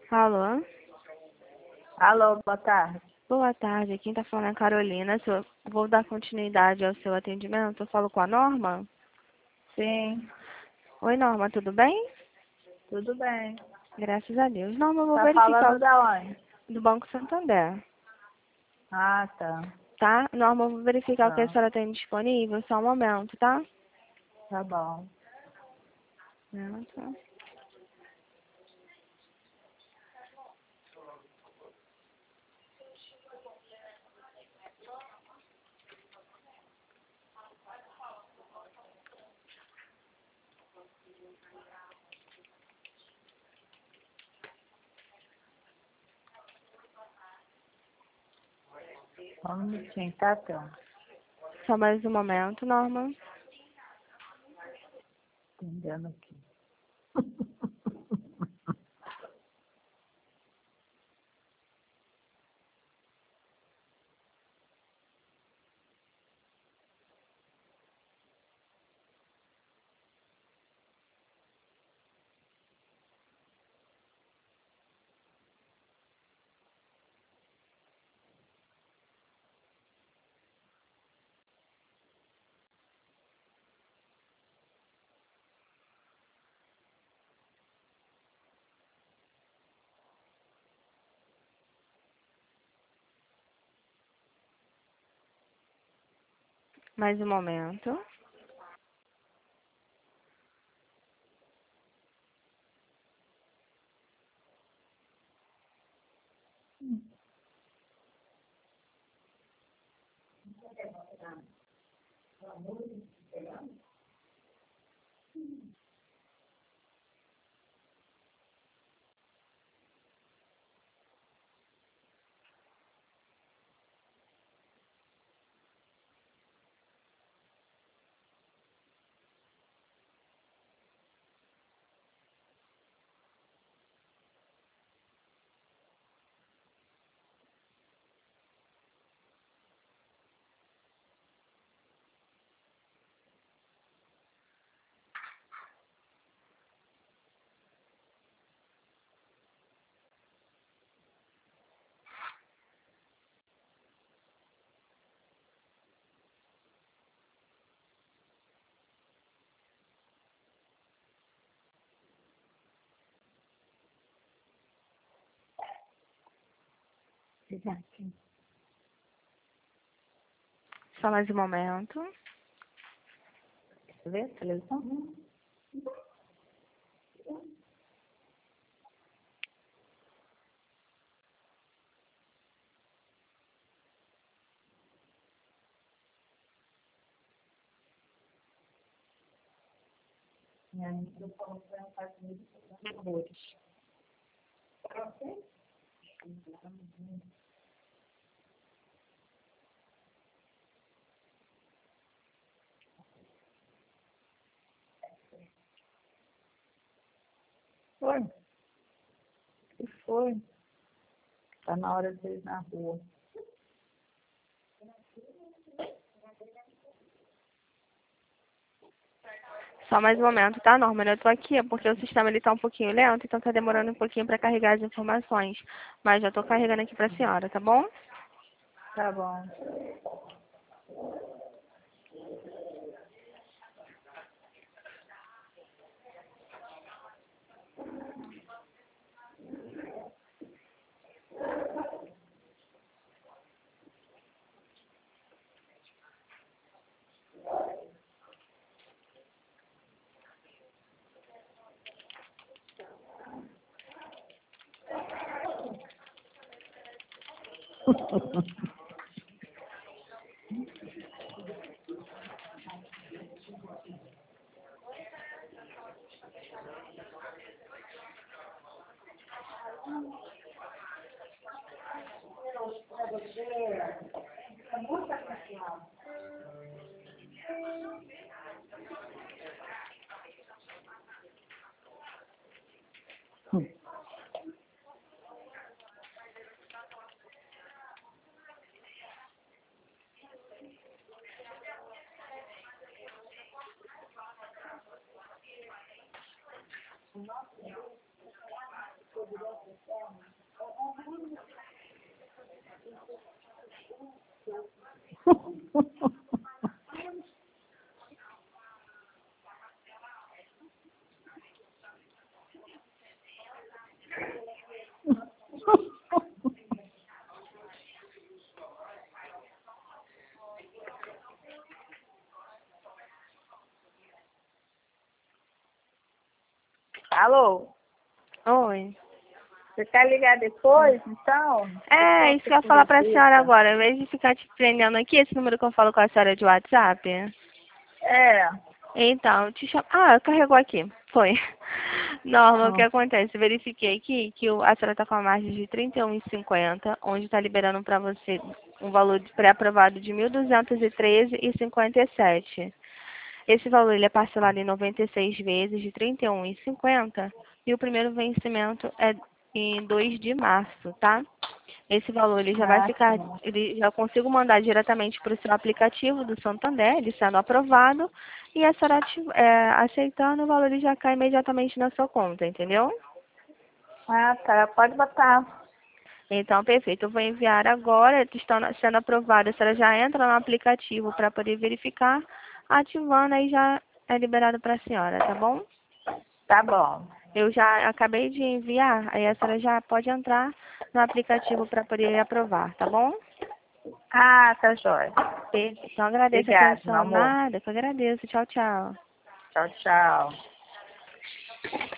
Alô? Alô, boa tarde. Boa tarde, quem tá falando é a Carolina. Vou dar continuidade ao seu atendimento. Eu falo com a Norma? Sim, Oi, Norma, tudo bem? tudo bem. Graças a Deus. Norma, eu vou Tá verificar falando da onde? do Banco Santander, Ah, tá. tá? Norma, eu vou verificar o que a Tá, senhora tem disponível, só um momento, tá? tá bom. Pronto. Só um minutinho, tá, então? Só mais um momento, Norma. Entendendo aqui. Mais um momento. Aqui. Só mais um momento. Você vê a televisão? Minha amiga falou que ela faz muito horrores. Foi? O que foi? Tá na hora de ir na rua. Só mais um momento, tá, Norma? Eu tô aqui, é porque o sistema ele tá um pouquinho lento, então tá demorando um pouquinho para carregar as informações. Mas já tô carregando aqui pra senhora, tá bom? Tá bom. Alô? Oi. Você quer ligar depois, então? É, isso que eu ia falar pra senhora agora. Ao invés de ficar te prendendo aqui, esse número que eu falo com a senhora é de WhatsApp. É. Então, te chamo. Ah, carregou aqui. Foi. Norma, o que Hum. acontece? Eu verifiquei aqui que a senhora está com a margem de 31,50, onde está liberando para você um valor pré-aprovado de 1.213,57. Esse valor ele é parcelado em 96 vezes de 31,50 e o primeiro vencimento é em 2 de março, tá? Esse valor ele já vai Ah, ficar, sim. já consigo mandar diretamente para o seu aplicativo do Santander, ele sendo aprovado, e a senhora aceitando, o valor ele já cai imediatamente na sua conta, entendeu? Ah, tá. Pode botar. Então, perfeito. Eu vou enviar agora, estando sendo aprovado, a senhora já entra no aplicativo para poder verificar, ativando aí já é liberado para a senhora, tá bom? Tá bom. Eu já acabei de enviar, aí a senhora já pode entrar no aplicativo para poder aprovar, tá bom? Ah, tá jóia. Perfeito. Então, agradeço a Obrigada, meu atenção. amor. Nada, que eu agradeço. Tchau, tchau. Tchau, tchau.